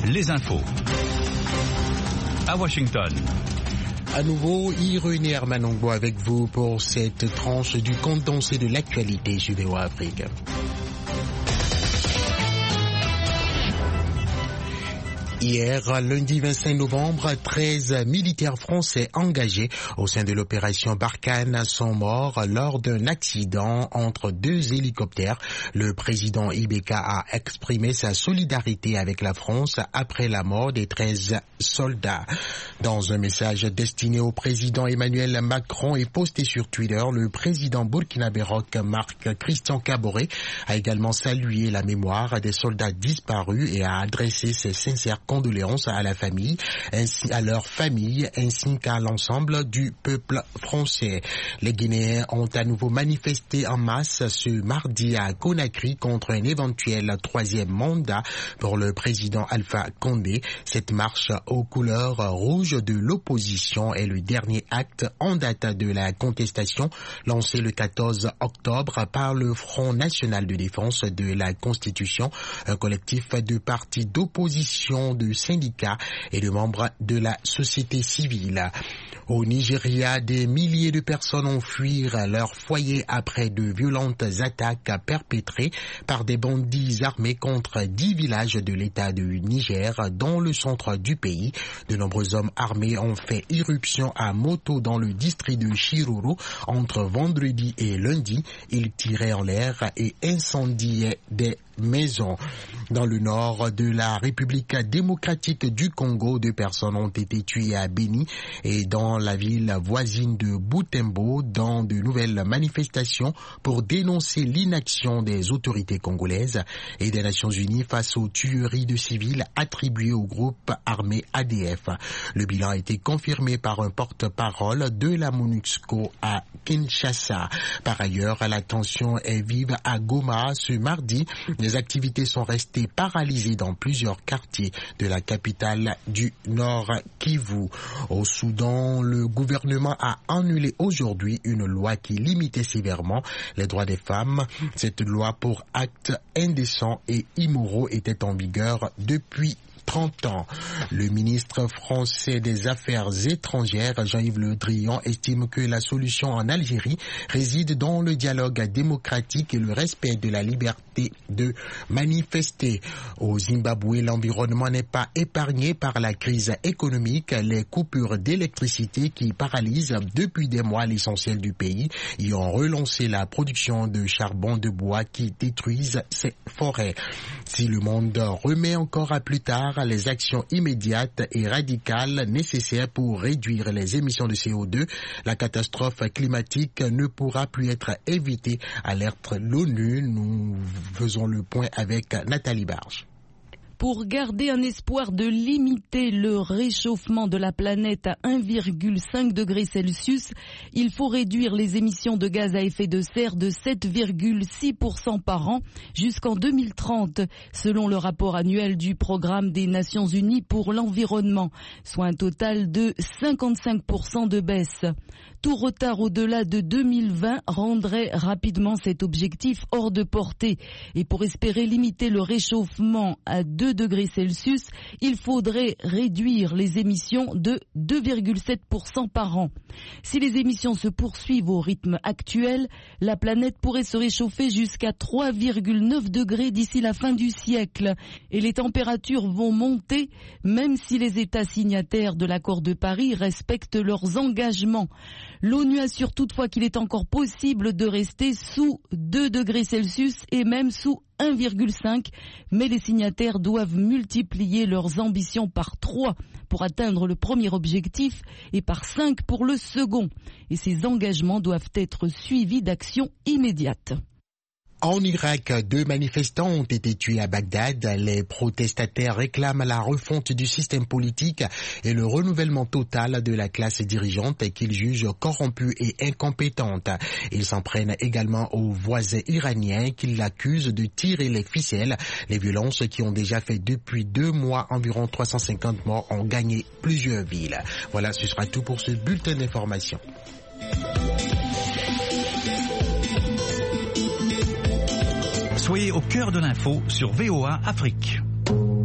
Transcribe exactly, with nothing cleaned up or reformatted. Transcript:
les infos. À Washington. À nouveau, Irénée Hermanongo avec vous pour cette tranche du condensé de l'actualité sur V O A Afrique. Hier, lundi vingt-cinq novembre, treize militaires français engagés au sein de l'opération Barkhane sont morts lors d'un accident entre deux hélicoptères. Le président Ibeka a exprimé sa solidarité avec la France après la mort des treize soldats. Dans un message destiné au président Emmanuel Macron et posté sur Twitter, le président burkinabé Marc Christian Kaboré a également salué la mémoire des soldats disparus et a adressé ses sincères condoléances à la famille, ainsi à leur famille, ainsi qu'à l'ensemble du peuple français. Les Guinéens ont à nouveau manifesté en masse ce mardi à Conakry contre un éventuel troisième mandat pour le président Alpha Condé. Cette marche aux couleurs rouges de l'opposition est le dernier acte en date de la contestation lancée le quatorze octobre par le Front national de défense de la Constitution, un collectif de partis d'opposition, de syndicats et de membres de la société civile. Au Nigeria, des milliers de personnes ont fui leur foyer après de violentes attaques perpétrées par des bandits armés contre dix villages de l'État du Niger dans le centre du pays. De nombreux hommes armés ont fait irruption à moto dans le district de Shiruru entre vendredi et lundi. Ils tiraient en l'air et incendiaient des maisons. Dans le nord de la République démocratique du Congo, deux personnes ont été tuées à Beni et dans la ville voisine de Butembo dans de nouvelles manifestations pour dénoncer l'inaction des autorités congolaises et des Nations Unies face aux tueries de civils attribuées au groupe armé A D F. Le bilan a été confirmé par un porte-parole de la MONUSCO à Kinshasa. Par ailleurs, la tension est vive à Goma ce mardi. Les activités sont restées paralysées dans plusieurs quartiers de la capitale du Nord Kivu. Au Soudan, le gouvernement a annulé aujourd'hui une loi qui limitait sévèrement les droits des femmes. Cette loi pour actes indécents et immoraux était en vigueur depuis trente ans. Le ministre français des Affaires étrangères, Jean-Yves Le Drian, estime que la solution en Algérie réside dans le dialogue démocratique et le respect de la liberté de manifester. Au Zimbabwe, l'environnement n'est pas épargné par la crise économique. Les coupures d'électricité qui paralysent depuis des mois l'essentiel du pays y ont relancé la production de charbon de bois qui détruisent ses forêts. Si le monde remet encore à plus tard les actions immédiates et radicales nécessaires pour réduire les émissions de C O deux, la catastrophe climatique ne pourra plus être évitée, alerte l'ONU. Nous faisons le point avec Nathalie Barge. Pour garder un espoir de limiter le réchauffement de la planète à un virgule cinq degré Celsius, il faut réduire les émissions de gaz à effet de serre de sept virgule six pour cent par an jusqu'en deux mille trente, selon le rapport annuel du Programme des Nations Unies pour l'environnement, soit un total de cinquante-cinq pour cent de baisse. Tout retard au-delà de deux mille vingt rendrait rapidement cet objectif hors de portée. Et pour espérer limiter le réchauffement à deux degrés Celsius, il faudrait réduire les émissions de deux virgule sept pour cent par an. Si les émissions se poursuivent au rythme actuel, la planète pourrait se réchauffer jusqu'à trois virgule neuf degrés d'ici la fin du siècle. Et les températures vont monter, même si les États signataires de l'accord de Paris respectent leurs engagements. L'ONU assure toutefois qu'il est encore possible de rester sous deux degrés Celsius et même sous un virgule cinq, mais les signataires doivent multiplier leurs ambitions par trois pour atteindre le premier objectif et par cinq pour le second. Et ces engagements doivent être suivis d'actions immédiates. En Irak, deux manifestants ont été tués à Bagdad. Les protestataires réclament la refonte du système politique et le renouvellement total de la classe dirigeante qu'ils jugent corrompue et incompétente. Ils s'en prennent également aux voisins iraniens qu'ils accusent de tirer les ficelles. Les violences qui ont déjà fait depuis deux mois environ trois cent cinquante morts ont gagné plusieurs villes. Voilà, ce sera tout pour ce bulletin d'information. Soyez au cœur de l'info sur V O A Afrique.